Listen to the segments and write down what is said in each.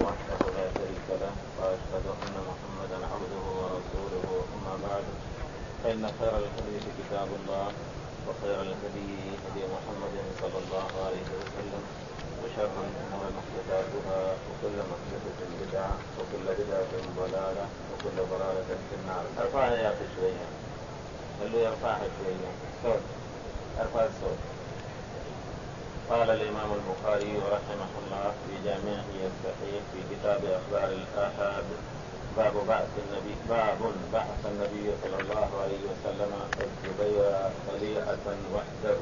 وحده لا شريك له وأشهد أن محمدا عبده ورسوله أما بعد فإن خير الحديث كتاب الله وخير الهدي هدي محمد صلى الله عليه وسلم وشر الأمور محدثاتها وكل محدثة بدعة وكل بدعة ضلالة وكل ضلالة في النار. ارفعها يا أخي شوية، قال له يرفعها شوية صوت، ارفع الصوت. قال الإمام البخاري رحمه الله في جامعه الصحيح في كتاب أخبار الآحاد باب بعث النبي صلى الله عليه وسلم الزبير طليعة وحده.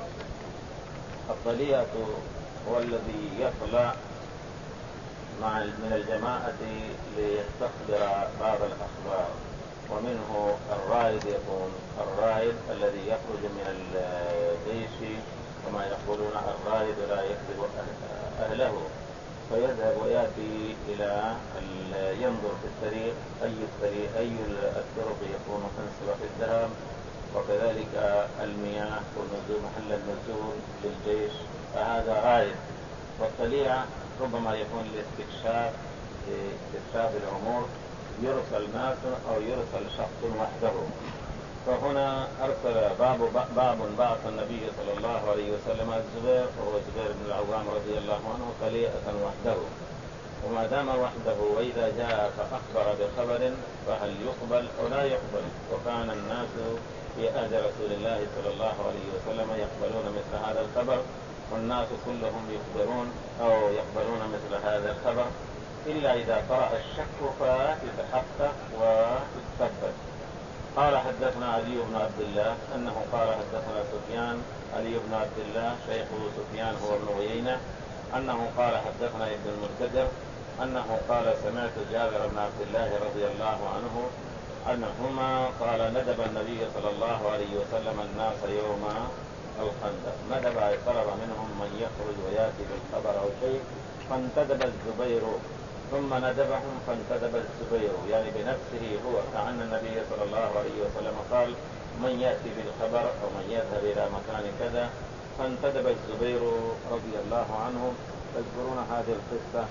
الطليعة هو الذي يطلع من الجماعة ليستخبر بعض الأخبار، ومنه الرائد يكون الرائد الذي يخرج من الجيش، كما يقولون الرائد لا يكذب أهله، فيذهب ويأتي إلى ينظر في الطريق أي الطرق يكون أنسب في الذهاب، وكذلك المياه والنزول محل النزول للجيش، فهذا رائد. والطليعة ربما يكون لاستكشاف الأمور، يرسل ناس أو يرسل شخص وحده. فهنا أرسل باب بعث النبي صلى الله عليه وسلم الزبير، وهو الزبير بن العوام رضي الله عنه، طليعة وحده. وما دام وحده وإذا جاء فأخبر بخبر فهل يقبل أو لا يقبل؟ وكان الناس في عهد رسول الله صلى الله عليه وسلم يقبلون مثل هذا الخبر، والناس كلهم يخبرون أو يقبلون مثل هذا الخبر، إلا إذا طرأ الشك فيتحقق ويتثبت. قال حدثنا علي بن عبد الله أنه قال حدثنا سفيان، علي بن عبد الله شيخ سفيان هو ابن عيينة، أنه قال حدثنا ابن المنكدر أنه قال سمعت جابر بن عبد الله رضي الله عنهما قال ندب النبي صلى الله عليه وسلم الناس يوم الخندق. ندب أي طلب منهم من يخرج ويأتي بالخبر أو شيء، فانتدب الزبير، ثم ندبهم فانتدب الزبير، يعني بنفسه هو، كأن النبي صلى الله عليه وسلم قال من يأتي بالخبر أو من يذهب إلى مكان كذا، فانتدب الزبير رضي الله عنه. تذكرون هذه القصة،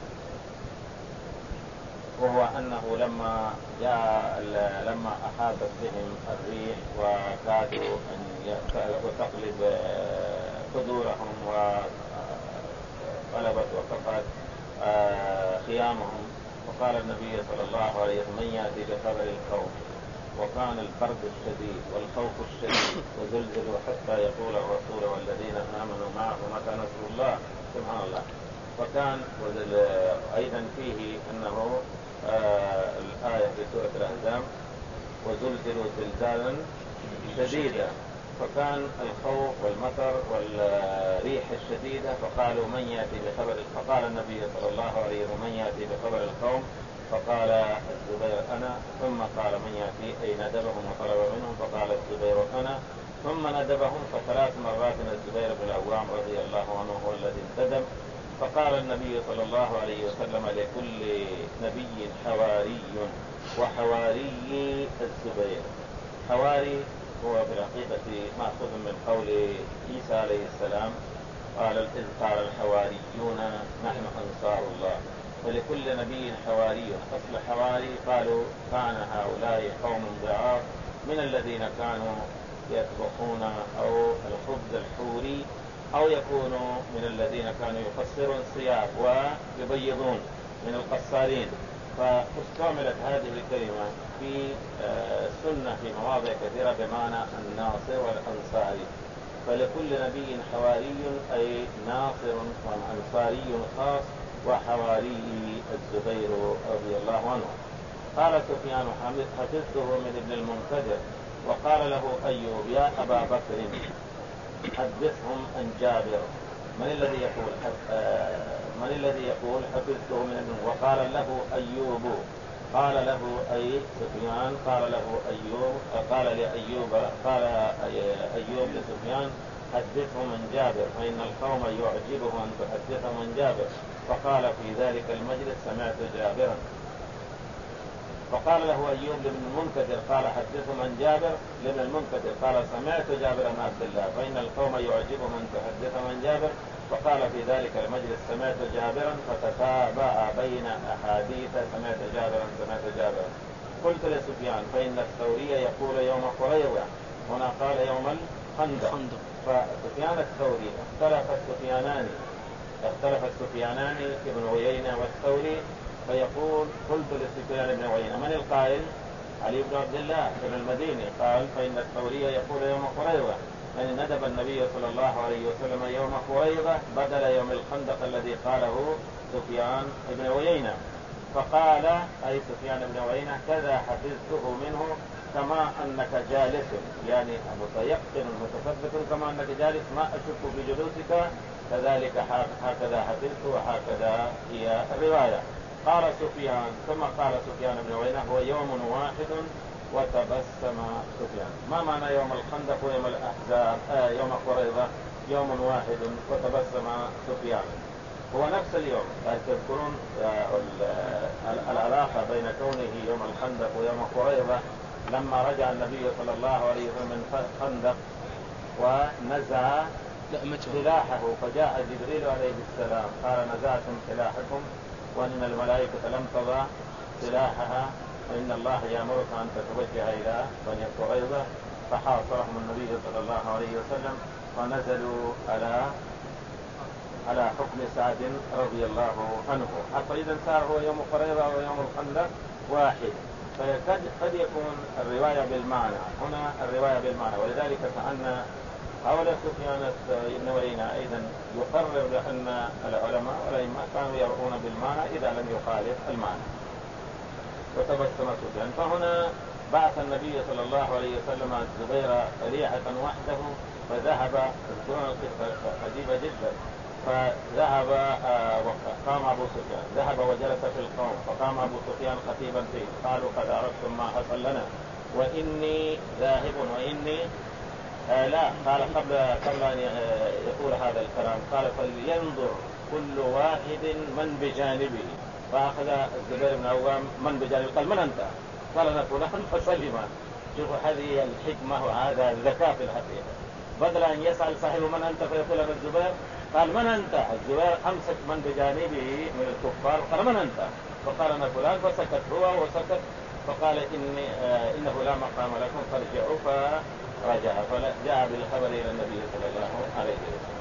وهو أنه لما أحاطت بهم الريح وكادوا أن تقلب قدورهم وقلبت وقفت خيامهم، وقال النبي صلى الله عليه وسلم من يأتي بخبر القوم، وكان البرد الشديد والخوف الشديد وزلزلوا حتى يقول الرسول والذين آمنوا معه متى نصر الله، سبحان الله. فكان أيضا فيه أنه الآية في سورة الأحزاب وزلزلوا زلزالا شديدا، فكان الخوف والمطر والريح الشديدة، فقالوا من يأتي بخبر، فقال النبي صلى الله عليه وسلم من يأتي بخبر القوم، فقال الزبير أنا، ثم قال من يأتي أي ندبهم وطلب منهم، فقال الزبير أنا، ثم ندبهم، فثلاث مرات الزبير بن العوام رضي الله عنه هو الذي انتدب. فقال النبي صلى الله عليه وسلم لكل نبي حواري، وحواري الزبير، حواري هو بالحقيقة مأخوذ من قول عيسى عليه السلام إذ قال الحواريون نحن أنصار الله، ولكل نبي حواري. أصل حواري قالوا كان هؤلاء قوم ضعاف من الذين كانوا يطبخون أو الخبز الحوري، أو يكونوا من الذين كانوا يقصرون الثياب ويبيضون من القصارين. فاستعملت هذه الكلمة في السنة في مواضع كثيرة بمعنى الناصر والأنصاري، فلكل نبي حواري أي ناصر وأنصاري خاص، وحواري الزبير رضي الله عنه. قال سفيان حفظته من ابن المنكدر، وقال له أيوب يا أبا بكر حدثهم عن جابر. من الذي يقول حفظته من ابن، وقال له أيوب، قال له أي سفيان، قال له أيوب، قال أيوب لسفيان حدثهم عن جابر، فإن القوم يعجبه أن تحدثهم عن جابر. فقال في ذلك المجلس سمعت جابرا. فقال له أيوب لابن المنكدر قال حدثهم عن جابر، لابن المنكدر قال سمعت جابر بن عبد الله، فإن القوم يعجبهم أن تحدثهم عن جابر. فقال في ذلك المجلس سمعت جابرا، فتتابع بين أحاديث سمعت جابرا. قلت لسفيان فإن الثوري يقول يوم قريظة، هنا قال يوم الخندق. فسفيان الثوري اختلف السفيانان ابن عيينة والثوري، فيقول قلت لسفيان بن عيينة من القائل؟ علي بن عبد الله بن المديني قال فإن الثوري يقول يوم قريظة، يعني ندب النبي صلى الله عليه وسلم يوم قريظة بدل يوم الخندق الذي قاله سفيان بن عيينة. فقال أي سفيان بن عيينة كذا حفظته منه كما أنك جالس، يعني متيقن متثبت كما أنك جالس ما أشك في جلوسك، كذلك هكذا حفظت وهكذا هي الرواية. قال سفيان ثم قال سفيان بن عيينة هو يوم واحد وتبسم سفيان. ما معنى يوم الخندق ويوم الأحزاب يوم قريظة يوم واحد وتبسم سفيان؟ هو نفس اليوم. تذكرون العلاقة بين كونه يوم الخندق ويوم قريظة لما رجع النبي صلى الله عليه وسلم من الخندق ونزع سلاحه، فجاء جبريل عليه السلام قال نزعتم سلاحكم وأن الملائكة لم تضع سلاحها فإن الله يأمرك أن تتوجه إلى بني قريظة، فحاصرهم النبي صلى الله عليه وسلم ونزلوا على حكم سعد رضي الله عنه. فإذا صار هو يوم قريظة ويوم الخندق واحد، فقد يكون الرواية بالمعنى هنا الرواية بالمعنى. ولذلك كأن قول سفيان بن عيينة أيضا يقرر بأن العلماء والأئمة كانوا يرون بالمعنى إذا لم يخالف المعنى. وتبسم سفيان. فهنا بعث النبي صلى الله عليه وسلم الزبير ريحة وحده فذهب، تذكرون القصة عجيبة جدا، فذهب وقام أبو سفيان ذهب وجلس في القوم، فقام أبو سفيان خطيبا فيه قالوا قد عرفتم ما حصل لنا وإني ذاهب وإني لا قال قبل أن يقول هذا الكلام قال فلينظر كل واحد من بجانبه. فأخذ الزبير بن عوام من بجانبه قال من أنت؟ قال أنا فلان فسلم. شوفوا هذه الحكمة وهذا الذكاء في الحقيقة. بدل أن يسأل صاحبه من أنت فيقول أنا الزبير، قال من أنت؟ الزبير أمسك من بجانبه من الكفار قال من أنت؟ فقال أنا فلان، فسكت هو وسكت، فقال إنه لا مقام لكم فارجعوا، فرجع فجاء بالخبر إلى النبي صلى الله عليه وسلم.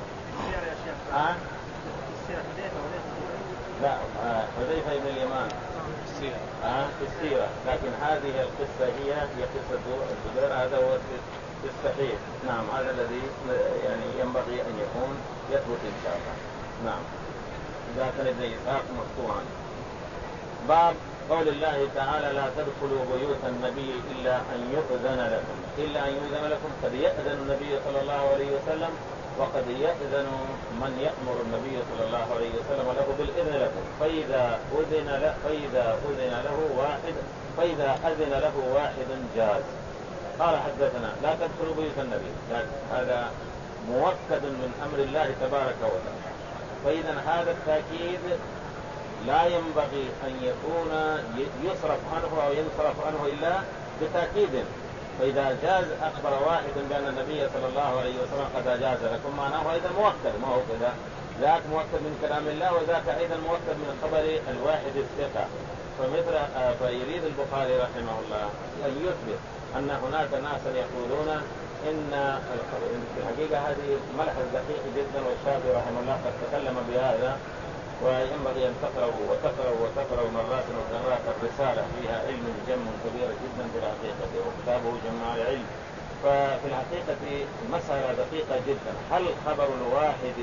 لا حذيفة بن اليمان في السيرة، لكن هذه القصة هي قصة الزبير، هذا هو في الصحيح. نعم هذا الذي يعني ينبغي أن يكون يثبت إن شاء الله. نعم إذا كان ابن إسحاق مقطوعا. باب قول الله تعالى لا تدخلوا بيوت النبي إلا أن يؤذن لكم. قد يأذن النبي صلى الله عليه وسلم وقد يأذن من يأمر النبي صلى الله عليه وسلم له بالإذن لكم، فإذا أذن له واحد جاز. قال حدثنا لا تدخلوا بيوت النبي، هذا مؤكد من أمر الله تبارك وتعالى. فإذا هذا التأكيد لا ينبغي أن يكون يصرف عنه أو ينصرف عنه إلا بتأكيد. فإذا جاز أخبر واحد بأن النبي صلى الله عليه وسلم قد جاز لكم، معناه أيضا مؤكد، ما هو كذا ذاك مؤكد من كلام الله وذاك أيضا مؤكد من خبر الواحد الثقة. فيريد البخاري رحمه الله أن يثبت أن هناك ناسا يقولون إن في الحقيقة هذه ملحظ دقيق جدا، والشافعي رحمه الله قد تكلم بهذا، وينبغي أن تقرأوا مرات ومرات الرسالة فيها علم جم كبير جدا في الحقيقة، وكتابه جمع العلم. ففي الحقيقة مسألة دقيقة جدا، هل خبر الواحد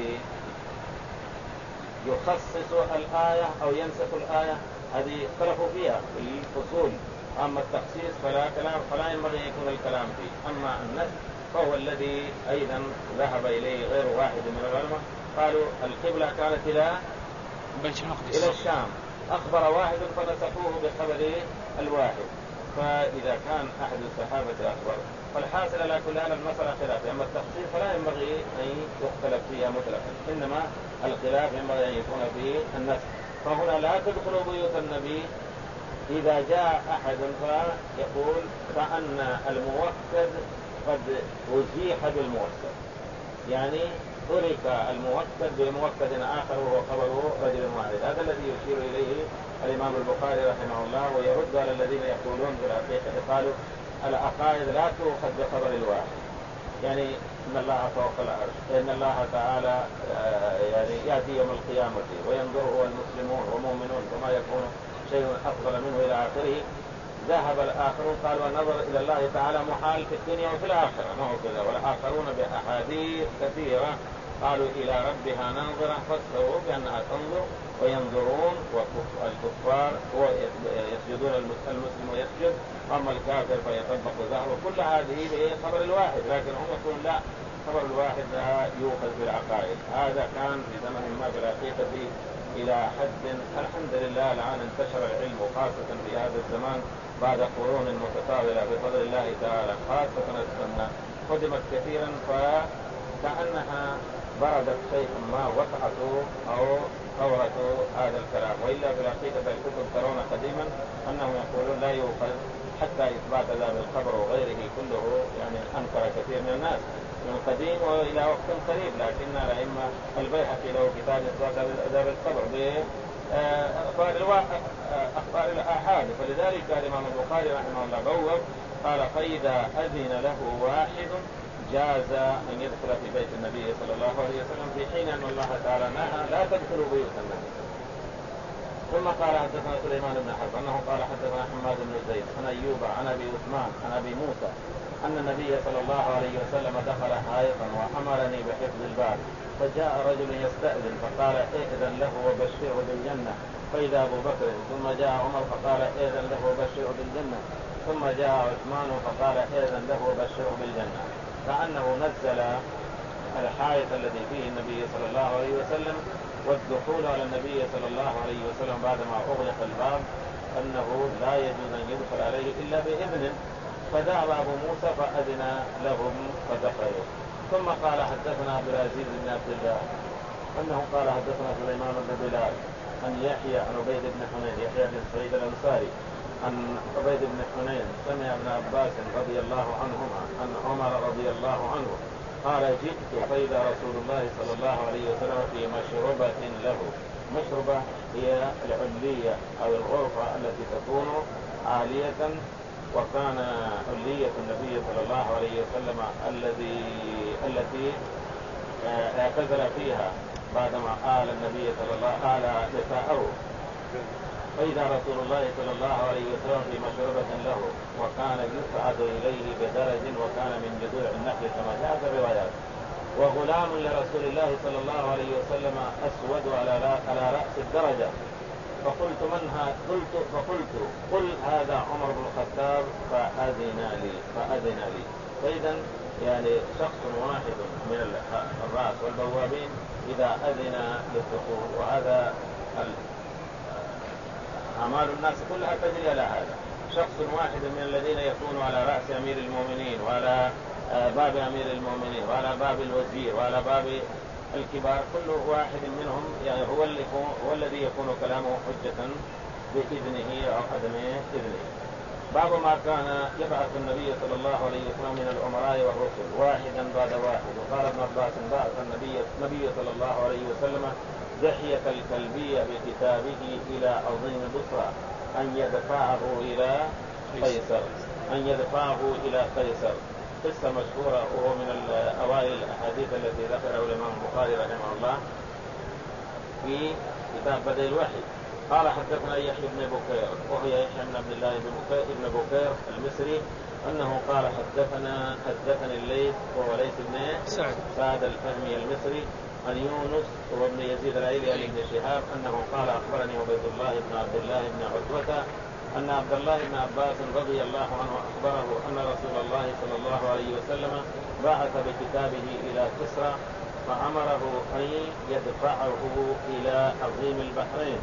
يخصص الآية أو ينسخ الآية؟ هذه اختلفوا فيها في الفصول. أما التخصيص فلا ينبغي أن يكون الكلام فيه. أما النسخ فهو الذي أيضا ذهب إليه غير واحد من العلماء، قالوا القبلة كانت إلى الشام، أخبر واحد فنسخوه بخبر الواحد. فإذا كان أحد الصحابة أخبر، فالحاصل على كل هذا المسألة خلاف. أما التخصيص فلا ينبغي أن يختلف فيها مطلقا، إنما الخلاف ينبغي أن يكون فيه النسخ. فهنا لا تدخلوا بيوت النبي إذا جاء أحد فيقول فأن المؤكد قد أزيح بالمؤكد، يعني ترك الموكد بموكد آخر وهو خبره رجل واحد. هذا الذي يشير إليه الإمام البخاري رحمه الله، ويرد على الذين يقولون بالحقيقة قالوا العقائد لا تؤخذ بخبر الواحد، يعني إن الله فوق العرش، إن الله تعالى يعني يأتي يوم القيامة وينظره المسلمون ومؤمنون وما يكون شيء أفضل منه إلى آخره. ذهب الآخرون قالوا النظر إلى الله تعالى محال في الدنيا وفي الآخرة، ما هو كذا. والآخرون بأحاديث كثيرة قالوا إلى ربها ننظر، فسروا بأنها تنظر وينظرون، والكفار يسجدون، المسلم يسجد، أما الكافر فيطبق ظهره. كل هذه بخبر الواحد، لكن هم يقولون لا، خبر الواحد لا يؤخذ بالعقائد. هذا كان في زمن ما بالحقيقة إلى حد الحمد لله الآن انتشر العلم، وخاصة في هذا الزمان بعد قرون متطاولة بفضل الله تعالى، خاصة السنة خدمت كثيرا، فكأنها بردت شيئا ما وقعته أو ثورته هذا الكلام. وإلا بالحقيقة الكتب ترون قديما أنهم يقولون لا يؤخذ حتى إثبات ذا بالخبر وغيره كله، يعني أنكر كثير من الناس من قديم وإلى وقت قريب. لكن الأئمة البيهقي له كتاب إثبات ذا بالخبر أخبار الآحاد، فلذلك الإمام البخاري رحمه الله بوب قال فإذا أذن له واحد جاز أن يدخل في بيت النبي صلى الله عليه وسلم، في حين أن الله تعالى نهى لا تدخلوا بيوت النبي. ثم قال حدثنا سليمان بن حرب أنه قال حدثنا حماد بن زيد عن أيوب عن أبي عثمان عن أبي موسى أن النبي صلى الله عليه وسلم دخل حائطا وأمرني بحفظ الباب، فجاء رجل يستأذن فقال ائذن له وبشره بالجنة، فإذا أبو بكر، ثم جاء عمر فقال ائذن له وبشره بالجنة، ثم جاء عثمان فقال ائذن له وبشره بالجنة. كأنه نزل الحائط الذي فيه النبي صلى الله عليه وسلم، والدخول على النبي صلى الله عليه وسلم بعدما أغلق الباب أنه لا يجوز أن يدخل عليه إلا بإذن. فذهب أبو موسى فأذن لهم فدخلوا. ثم قال حدثنا عبد العزيز بن عبد الله أنه قال حدثنا سليمان بن بلال عن يحيى عن عبيد بن حنين، يحيى بن سعيد الأنصاري عن عبيد بن حنين سمع ابن عباس رضي الله عنهما عن عمر رضي الله عنه قال جئت فإذا رسول الله صلى الله عليه وسلم في مشربة له. مشربة هي العلية أو الغرفة التي تكون عالية، وكان علية النبي صلى الله عليه وسلم التي اعتزل فيها بعدما آل النبي صلى الله آل نساءه. فإذا رسول الله صلى الله عليه وسلم في مشربة له، وكان يصعد إليه بدرج، وكان من جذوع النخل كما جاء في الروايات. وغلام لرسول الله صلى الله عليه وسلم أسود على رأس الدرجة، فقلت من هذا؟ فقلت قل هذا عمر بن الخطاب فأذن لي. فإذا يعني شخص واحد من الرأس والبوابين إذا أذن للدخول، وهذا أعمال الناس كلها تجري على هذا. شخص واحد من الذين يكون على رأس أمير المؤمنين وعلى باب أمير المؤمنين وعلى باب الوزير وعلى باب الكبار، كل واحد منهم يعني هو الذي يكون كلامه حجة بإذنه أو عدم إذنه. باب ما كان يبعث النبي صلى الله عليه وسلم من الأمراء والرسل واحدا بعد واحد. وقال ابن عباس بعث النبي صلى الله عليه وسلم دحية الكلبية بكتابه إلى عظيم بصرى أن يدفعه إلى قيصر. قصة مشهورة، وهو من أوائل الأحاديث التي ذكرها الإمام البخاري رحمه الله في كتاب بدء الوحي. قال حدثنا يحيى بن بكير، وهو يحيى بن عبد الله بن بكير المصري، أنه قال حدثني الليث، وهو ليث بن سعد الفهمي المصري، عن يونس وابن يزيد العيلي عن ابن شهاب أنه قال أخبرني عبيد الله بن عبد الله بن عتبة أن عبد الله بن عباس رضي الله عنه أخبره أن رسول الله صلى الله عليه وسلم بعث بكتابه إلى كسرى، فأمره أن يدفعه إلى عظيم البحرين.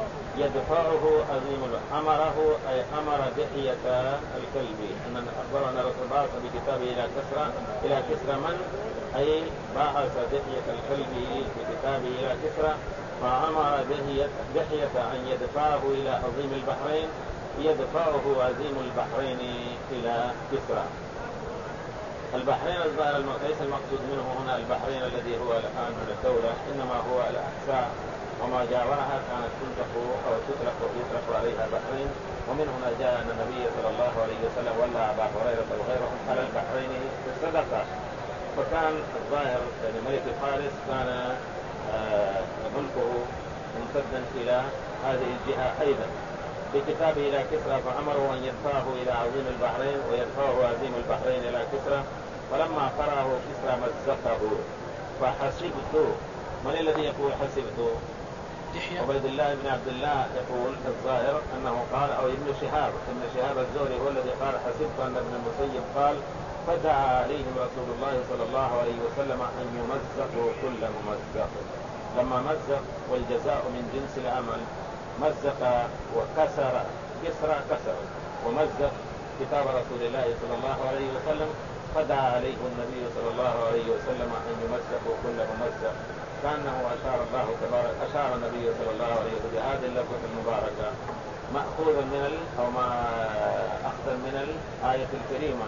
أمره أي أمر دحية الكلبي أن أخبرنا رسول الله بكتابه إلى كسرى من أي بعث دحية الكلبي بكتابه إلى كسرى، فأمر دحية أن يدفعه إلى عظيم البحرين، يدفعه عظيم البحرين إلى كسرى. البحرين الظاهر ليس المقصود منه هنا البحرين الذي هو الآن من الدولة، إنما هو الأحساء وما جاورها كانت تنطق أو يطلق عليها بحرين. ومن هنا جاء أن النبي صلى الله عليه وسلم ولا أبا هريرة وغيرهم على البحرين في الصدقة. فكان الظاهر يعني ملك فارس كان ملكه ممتدا إلى هذه الجهة أيضا بكتابه إلى كسرى، فأمره أن يدفعه إلى عظيم البحرين ويدفعه عظيم البحرين إلى كسرى. فلما قرأه كسرى مزقه. فحسبت، من الذي يقول حسبت؟ عبيد الله بن عبد الله يقول الظاهر أنه قال، أو ابن شهاب الزهري هو الذي قال حسبت أن ابن المسيب قال فدعا عليهم رسول الله صلى الله عليه وسلم أن يمزقوا كل ممزق. لما مزق والجزاء من جنس العمل، مزق وكسر كسر ومزق كتاب رسول الله صلى الله عليه وسلم، فدعا عليه النبي صلى الله عليه وسلم أن يمزقوا كل ممزق. كأنه أشار النبي صلى الله عليه وسلم بهذه اللفظة المباركة مأخوذا من أو ما أخذا من الآية الكريمة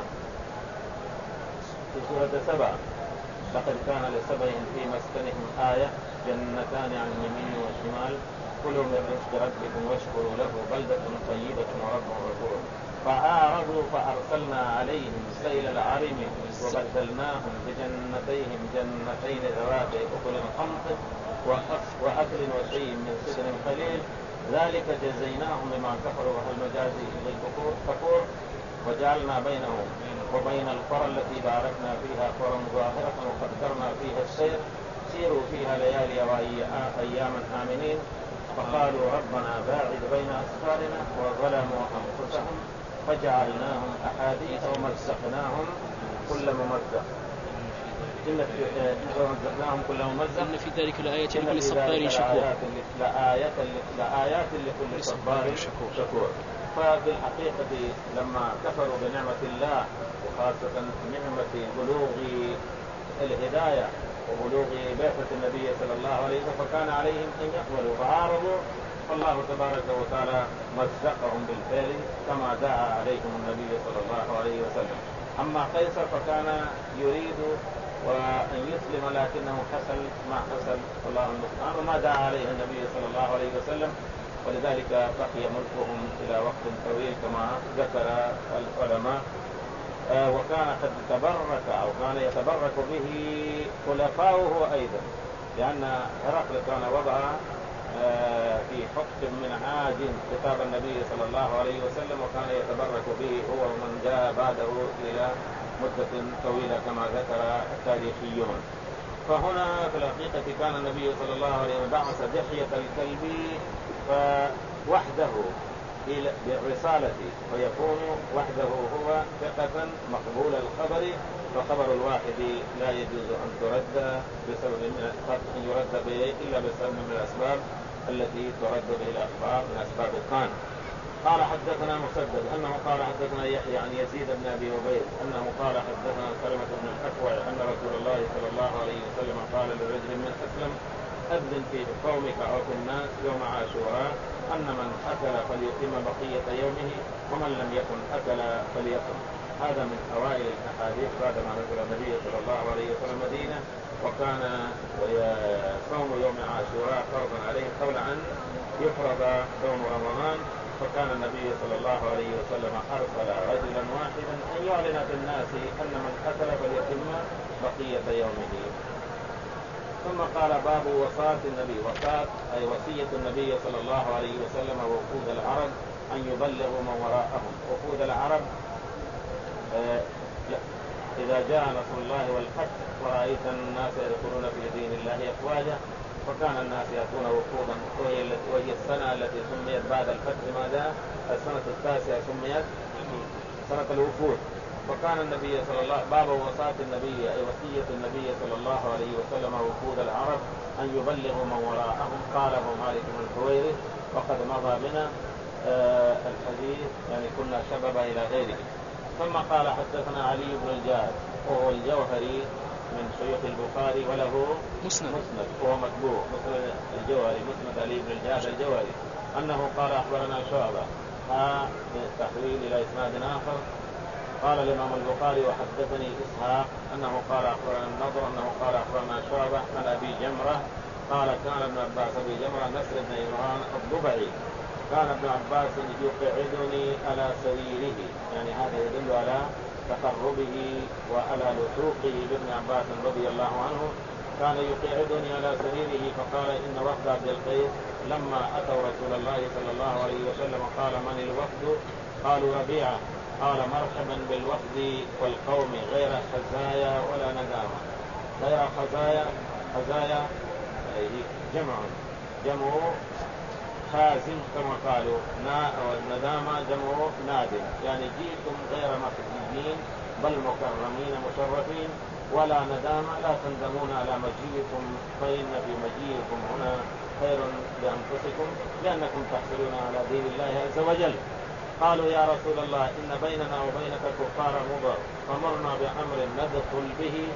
في سورة 7: لقد كان لسبع في مسكنهم آية جنتان عن يمين وشمال كلوا من رزق ربكم واشكروا له بلدة طيبة ورب غفور. فأعرضوا فأرسلنا عليهم سيل العرم وبدلناهم بجنتين ذواتي أكل خمط وأكل وشيء من سدر قليل ذلك جزيناهم بما كفروا وهل نجازي الكفور. وجعلنا بينهم وبين القرى التي باركنا فيها قرى ظاهرة وقدرنا فيها السير سيروا فيها ليالي وأياما آمنين. فقالوا ربنا باعد بين أسفارنا وظلموا أنفسهم فجعلناهم أحاديث ومزقناهم كل ممزق. إن في ذلك لآيات لكل صبار شكور. لآيات لكل صبار شكور. ففي الحقيقة لما كفروا بنعمة الله وخاصة نعمة بلوغ الهداية وبلوغ بعثة النبي صلى الله عليه وسلم فكان عليهم أن يقبلوا فعارضوا، فالله تبارك وتعالى مزقهم بالفعل كما دعا عليهم النبي صلى الله عليه وسلم. أما قيصر فكان يريد وأن يسلم لكنه حصل ما حصل الله المستعان وما دعا عليه النبي صلى الله عليه وسلم، ولذلك بقي ملكهم إلى وقت طويل كما ذكر العلماء. وكان قد تبرك أو كان يتبرك به خلفاؤه أيضا، لأن هرقل كان وضع في حق من عاج كتاب النبي صلى الله عليه وسلم وكان يتبرك به هو ومن جاء بعده إلى مدة طويلة كما ذكر التاريخيون. فهنا في الحقيقة كان النبي صلى الله عليه وسلم بعث دحية الكلب فوحده بالرسالة فيكون وحده هو ثقة مقبول الخبر، فخبر الواحد لا يجوز أن ترد بسبب أن يرد به إلا بسبب من الأسباب التي ترد به الأخبار من أسباب الكان. قال حدثنا مسدد أنه قال حدثنا يحيى عن يزيد بن أبي عبيد أنه قال حدثنا سلمة بن الأكوع أن رسول الله صلى الله عليه وسلم قال لرجل من أسلم أذن في قومك أو في الناس يوم عاشوراء أن من أكل فليتم بقية يومه ومن لم يكن أكل فليصم. هذا من أوائل الأحاديث بعدما نزل النبي صلى الله عليه وسلم مدينة وكان صوم يوم عاشوراء فرضا عليه قبل أن يفرض صوم رمضان، فكان النبي صلى الله عليه وسلم أرسل رجلا واحدا أن يعلن في الناس أن من أكل فليتم بقية يومه. ثم قال باب وصاة النبي. وصاة أي وصية النبي صلى الله عليه وسلم ووفود العرب أن يبلغوا من وراءهم. وفود العرب إذا جاء نصر الله والفتح ورأيت الناس يدخلون في دين الله أفواجا فكان الناس يأتون وفودا، وهي السنة التي سميت بعد الفتح ماذا؟ السنة التاسعة سميت سنة الوفود. فكان النبي صلى الله باب وصاة النبي أي وصية النبي صلى الله عليه وسلم وفود العرب أن يبلغوا من وراءهم. قاله مالك بن الحويرث وقد مضى بنا الحديث يعني كنا شبابا إلى غيره. ثم قال حدثنا علي بن الجاد وهو الجوهري من شيوخ البخاري وله مسند وهو متبوع مسند الجوهري مسند علي بن الجاد قال الإمام البخاري وحدثني إسحاق أنه قال أخبرنا النضر أنه قال أخبرنا شعبة عن أبي جمرة قال كان ابن عباس أبي جمرة نصر بن عمران الضبعي كان ابن عباس يقعدني على سريره، يعني هذا يدل على تقربه وعلى لصوقه بابن عباس رضي الله عنه. كان يقعدني على سريره فقال إن وفد عبد القيس لما أتوا رسول الله صلى الله عليه وسلم قال من الوفد؟ قالوا ربيعة. قال مرحبا بالوفد والقوم غير خزايا ولا ندامة. غير خزايا جمع خازن كما قالوا، والندامة جمع نادم، يعني جئتم غير مخزيين بل مكرمين مشرفين، ولا ندامة لا تندمون على مجيئكم، فإن في مجيئكم هنا خير لأنفسكم لأنكم تحصلون على دين الله عز وجل. قالوا يا رسول الله إن بيننا وبينك كفار مضر فمرنا بأمر ندخل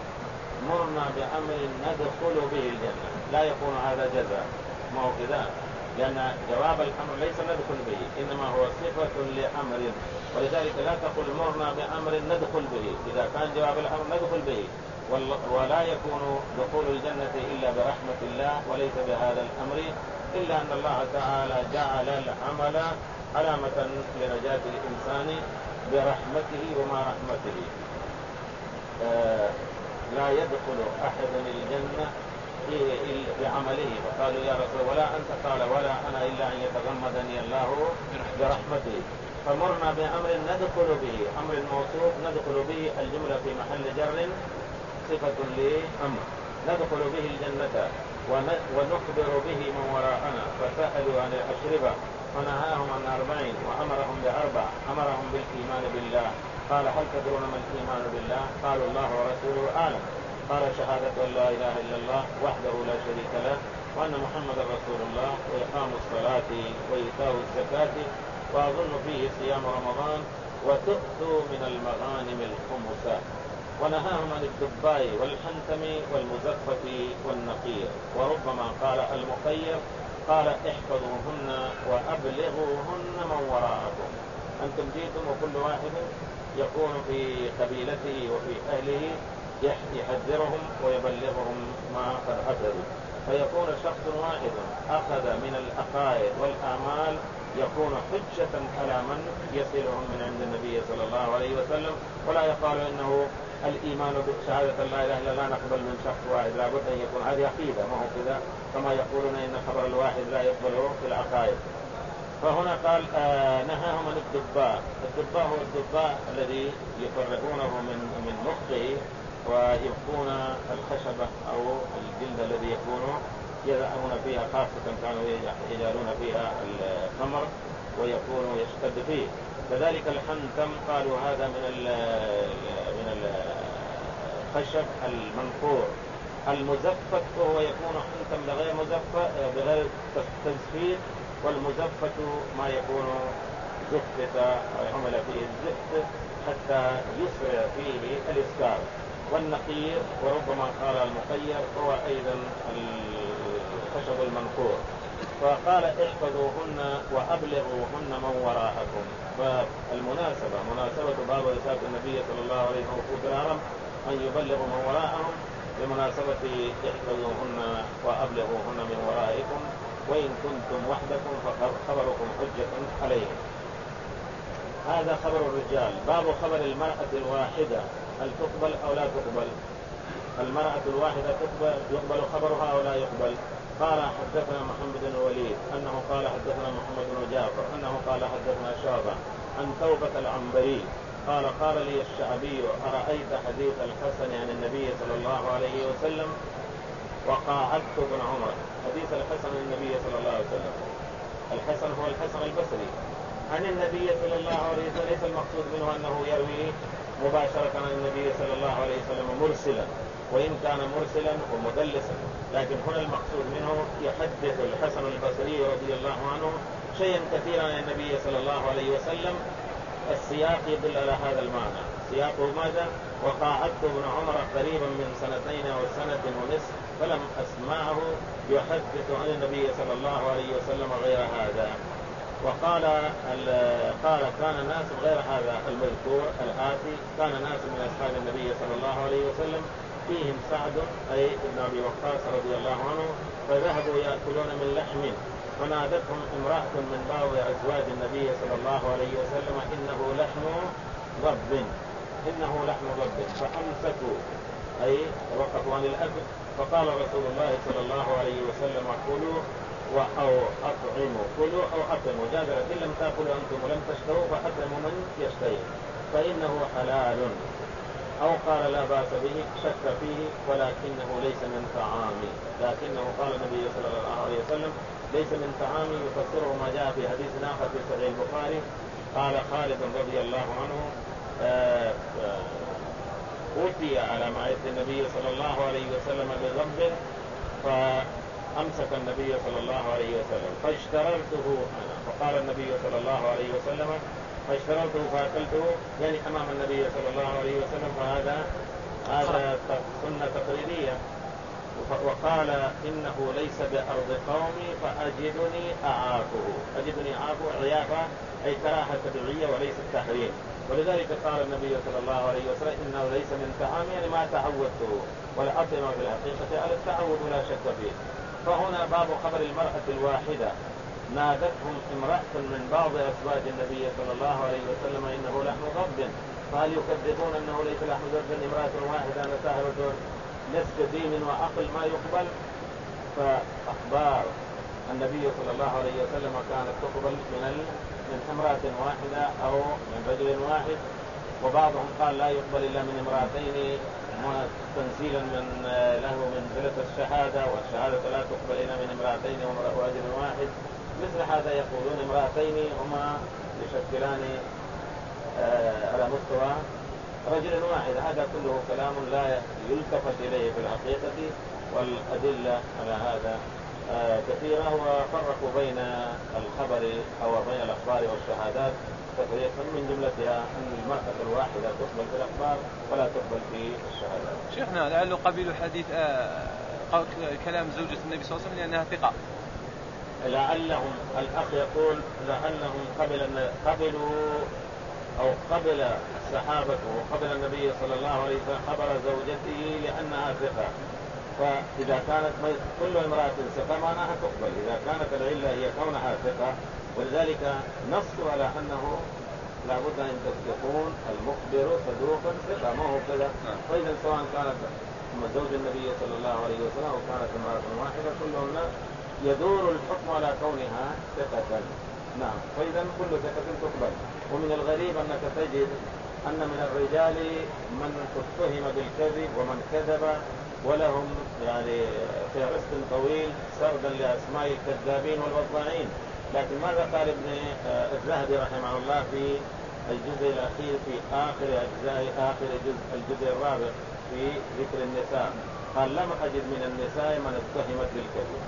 به الجنة. لا يكون هذا جزاء، ما هو كذا، لأن جواب الأمر ليس ندخل به، إنما هو صفة لأمر، ولذلك لا تقل مرنا بأمر ندخل به، إذا كان جواب الأمر ندخل به، ولا يكون دخول الجنة إلا برحمة الله وليس بهذا الأمر، إلا أن الله تعالى جعل العمل علامة لنجاة الإنسان برحمته وما رحمته. لا يدخل أحد الجنة بعمله، فقالوا يا رسول ولا أنت؟ قال ولا أنا إلا أن يتغمدني الله برحمته. فمرنا بأمر ندخل به، أمر موصوف ندخل به، الجملة في محل جر صفة لأمر، ندخل به الجنة ونخبر به من وراءنا. فسألوا عن الأشربة فنهاهم عن 40 وأمرهم ب4، أمرهم بالإيمان بالله. قال هل تدرون ما الإيمان بالله؟ قالوا الله ورسوله أعلم. قال شهادة أن لا إله إلا الله وحده لا شريك له وأن محمد رسول الله وإقام الصلاة وإيتاء الزكاة وأظن فيه صيام رمضان وتؤتوا من المغانم الخمس. ونهاهم عن الدباء والحنتم والمزفة والنقير. وربما قال المخير قال احفظوهن وأبلغوهن من وراءكم. أنتم جئتم وكل واحد يكون في قبيلته وفي أهله يحذرهم ويبلغهم ما قد أخذوا، فيكون شخص واحد أخذ من العقائد والأعمال يكون حجة على من يصلهم من عند النبي صلى الله عليه وسلم. ولا يقال إنه الإيمان بشهادة لا إله إلا الله نقبل من شخص واحد، لا بد أن يكون هذه عقيدة، ما هو كذا كما يقولون إن خبر الواحد لا يقبله في العقائد. فهنا قال نهاهم عن الدباء. الدباء هو الدباء الذي يفرغونه من مخه ويبقون الخشبة أو الجلد الذي يكون يضعون فيها، خاصة كانوا يجعلون فيها الخمر ويكون يشتد فيه. كذلك الحنتم قالوا هذا من الخشب المنقور. المزفت هو يكون حنتم بغير تزفير، والمزفت ما يكون زفت وعمل فيه الزفت حتى يسرع فيه الإسكار. والنقير وربما قال المخير هو أيضا الخشب المنقور. فقال احفظوهن وأبلغوهن من وراءكم. فالمناسبة مناسبة باب رسالة النبي صلى الله عليه وسلم وفود العرب أن يبلغوا من وراءهم بمناسبة احفظوهن وأبلغوهن من ورائكم، وإن كنتم وحدكم فخبركم حجة عليهم. هذا خبر الرجال. باب خبر المرأة الواحدة، هل تقبل أو لا تقبل؟ المرأة الواحدة يقبل خبرها أو لا يقبل؟ قال حدثنا محمد بن الوليد أنه قال حدثنا محمد بن جعفر أنه قال حدثنا شعبة عن توبة العنبري قال قال لي الشعبي أرأيت حديث الحسن عن النبي صلى الله عليه وسلم وقاعدت بن عمر. حديث الحسن عن النبي صلى الله عليه وسلم، الحسن هو الحسن البصري عن النبي صلى الله عليه وسلم، ليس المقصود منه أنه يروي مباشرة عن النبي صلى الله عليه وسلم مرسلا، وإن كان مرسلا ومدلسا، لكن هنا المقصود منه يحدث الحسن البصري رضي الله عنه شيئا كثيرا عن النبي صلى الله عليه وسلم. السياق يدل على هذا المعنى. سياقه ماذا؟ وقاعدت ابن عمر قريبا من 2 أو 1 ونصف فلم أسمعه يحدث عن النبي صلى الله عليه وسلم غير هذا. وقال قال كان ناس غير هذا المذكور الآتي، كان ناس من أصحاب النبي صلى الله عليه وسلم فيهم سعد أي ابن أبي وقاص رضي الله عنه، فذهبوا يأكلون من لحم، فنادتهم امرأة من بعض أزواج النبي صلى الله عليه وسلم إنه لحم ضب، إنه لحم ضب، فأمسكوا أي وقفوا عن الأكل. فقال رسول الله صلى الله عليه وسلم كلوا أو أطعموا، كلوا أو أطعموا، جاز إن لم تأكلوا أنتم ولم تشتهوا فأطعموا من يشتهي فإنه حلال، أو قال لا بأس به، شك فيه ولكنه ليس من طعامي، لكنه قال النبي صلى الله عليه وسلم ليس من طعامي، يفسره ما جاء في حديث آخر في صحيح البخاري. قال خالد رضي الله عنه أوتي على مائدة النبي صلى الله عليه وسلم بذنب، فأمسك النبي صلى الله عليه وسلم فاشتررته أنا، فقال النبي صلى الله عليه وسلم فاشتررته فأكلته، يعني أمام النبي صلى الله عليه وسلم، فهذا سنة تقريرية. وقال إنه ليس بأرض قومي فأجدني أعافه، أجدني أعافه عيافة أي كراهة تبعية وليس التحريم، ولذلك قال النبي صلى الله عليه وسلم إنه ليس من طعامي، يعني ما تعودته، والأطعمة في الحقيقة على التعود لا شك فيه. فهنا باب خبر المرأة الواحدة نادتهم امرأة من بعض أزواج النبي صلى الله عليه وسلم إنه لحم ضب، فهل يكذبون أنه ليس لحم ضب؟ امرأة واحدة نساهرة نصف دين وعقل ما يقبل. فأخبار النبي صلى الله عليه وسلم كانت تقبل من امرأة واحدة أو من رجل واحد، وبعضهم قال لا يقبل إلا من امرأتين تنزيلا من له منزلة الشهادة، والشهادة لا تقبل إلا من امرأتين ورجل واحد. مثل هذا يقولون امرأتين هما يشكلان على مستوى رجل واحد، هذا كله كلام لا يلتفت إليه في الحقيقة، والأدلة على هذا كثيرة، وفرقوا بين الخبر أو بين الأخبار والشهادات تفريقا من جملتها أن المرأة الواحدة تقبل في الأخبار ولا تقبل في الشهادات. شيخنا لعله قبيل حديث كلام زوجة النبي صلى الله عليه وسلم لأنها ثقة، لعلهم الأخ يقول لعلهم قبلوا أو قبل الصحابة وقبل النبي صلى الله عليه وسلم خبر زوجته لأنها ثقة، فإذا كانت كل امرأة ثقة معناها تقبل، إذا كانت العلة هي كونها ثقة، ولذلك نصوا على أنه لابد أن يكون المخبر صدوقا ثقة، ما هو كذا. فإذا سواء كانت زوج النبي صلى الله عليه وسلم أو كانت امرأة واحدة كلهن يدور الحكم على كونها ثقة. نعم، فإذا كل ثقة تقبل. ومن الغريب أنك تجد أن من الرجال من اتهم بالكذب ومن كذب، ولهم يعني فهرست طويل سردا لأسماء الكذابين والوضاعين. لكن ماذا قال ابن الذهبي رحمه الله في الجزء الأخير في آخر أجزاء آخر الجزء الرابع في ذكر النساء؟ قال لم أجد من النساء من اتهمت بالكذب،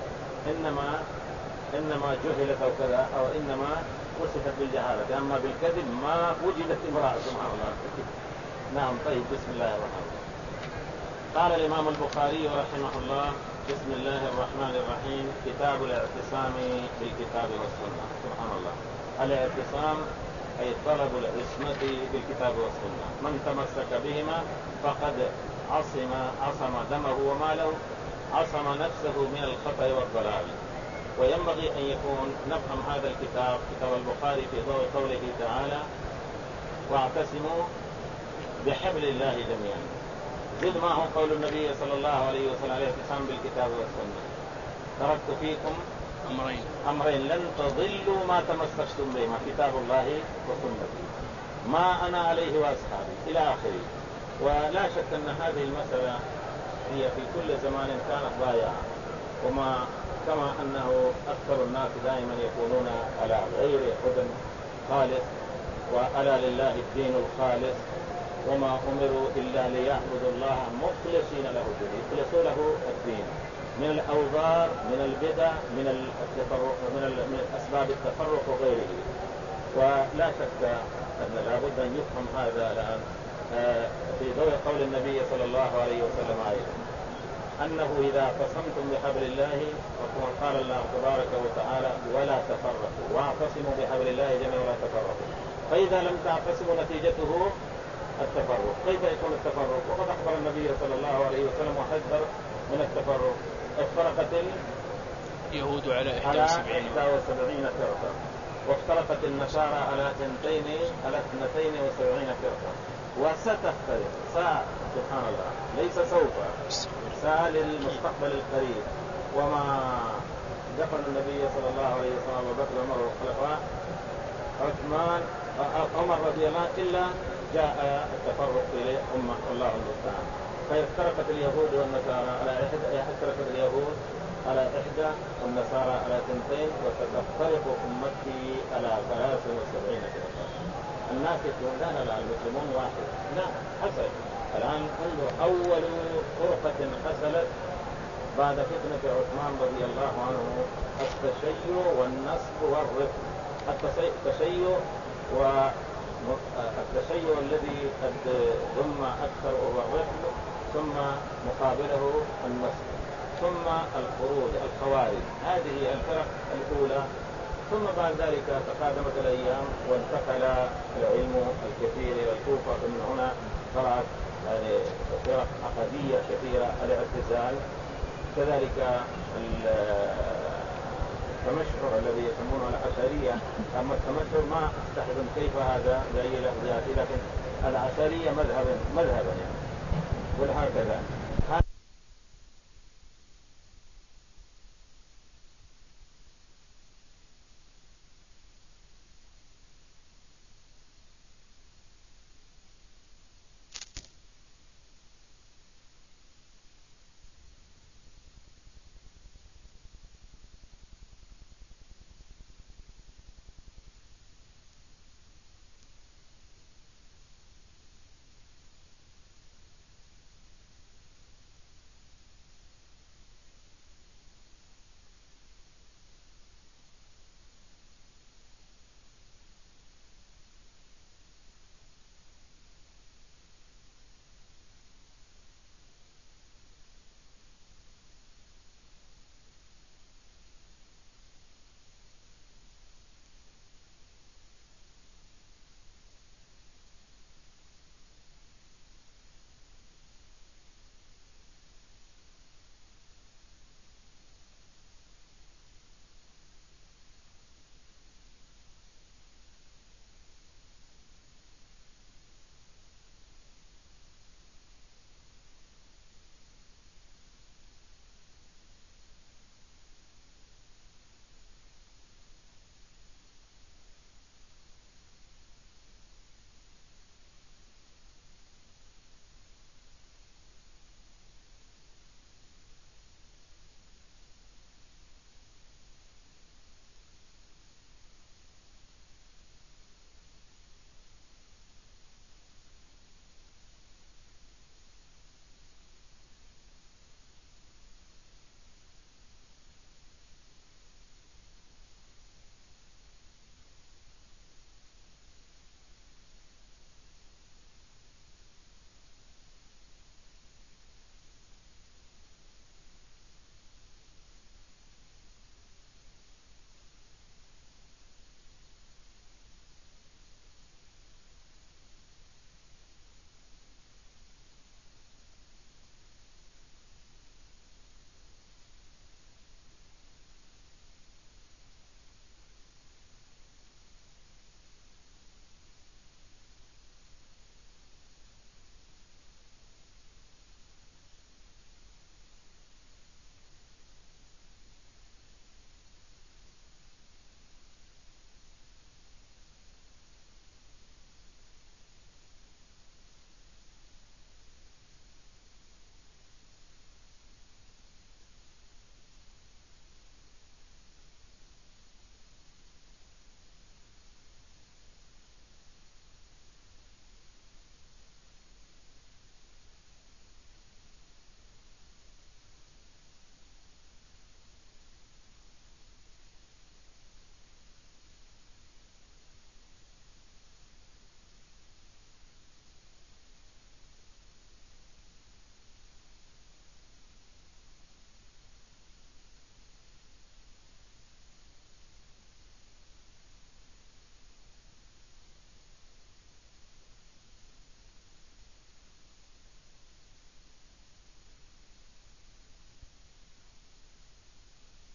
إنما جهلت أو كذا، أو إنما وصفت بالجهالة، أما بالكذب ما وجدت امرأة سبحان الله. نعم. طيب، بسم الله الرحمن الرحيم. قال الإمام البخاري رحمه الله بسم الله الرحمن الرحيم: كتاب الاعتصام بالكتاب والسنة. سبحان الله، الاعتصام أي طلب العصمة بالكتاب والسنة، من تمسك بهما فقد عصم دمه وماله، عصم نفسه من الخطأ والضلال. وينبغي أن يكون نفهم هذا الكتاب، كتاب البخاري، في ضوء قوله تعالى: واعتصموا بحبل الله جميعا. زد معه قول النبي صلى الله عليه وسلم الاعتصام بالكتاب والسنة: تركت فيكم أمرين لن تضلوا ما تمسكتم بهما، كتاب الله وسنتي، ما أنا عليه وأصحابي، إلى آخره. ولا شك أن هذه المسألة هي في كل زمان كانت ضائعة، كما أنه أكثر الناس دائما يكونون على غير هدى خالص، وألا لله الدين الخالص، وما أمروا إلا ليعبدوا الله مخلصين له الدين، يخلصوا له الدين من الأوضار، من البدع، من أسباب التفرق وغيره. ولا شك أن لابد أن يفهم هذا الآن في ضوء قول النبي صلى الله عليه وسلم أيضا: أنه إذا اعتصمتم بحبل الله، وكما قال الله تبارك وتعالى ولا تفرقوا، واعتصموا بحبل الله جميعا ولا تفرقوا. فإذا لم تعتصموا نتيجته التفرق. كيف يكون التفرق؟ وقد أخبر النبي صلى الله عليه وسلم وحذر من التفرق. افترقت يهود على 71 فرقة، وافترقت النصارى على 72 فرقة، وستفترق سبحان الله، ليس سوف، للمستقبل القريب. وما دفن النبي صلى الله عليه وسلم أبو بكر وعمر والخلفاء عمر رضي الله إلا جاء التفرق إلى أمة الله المستعان. فافترقت اليهود والنصارى على 1 والنصارى على 2، وستفترق أمتي على 73 فرقة. الناس يقولون لا المسلمون واحد، لا، حصل الآن انظر أول فرقة حصلت بعد فتنة عثمان رضي الله عنه التشيع والنصب والرفض. التشيع الذي قد ضم أكثر هو الرفض، ثم مقابله النصب، ثم الخروج الخوارج. هذه الفرق الأولى. ثم بعد ذلك تقادمت الأيام وانتقل العلم الكثير إلى الكوفة، ومن هنا طلعت فرق عقدية كثيرة، الاعتزال، كذلك التمشهر الذي يسمونه العشرية. أما التمشهر ما أستخدم كيف هذا بأي لفظ يأتي، لكن العشرية مذهبا يعني، وهكذا.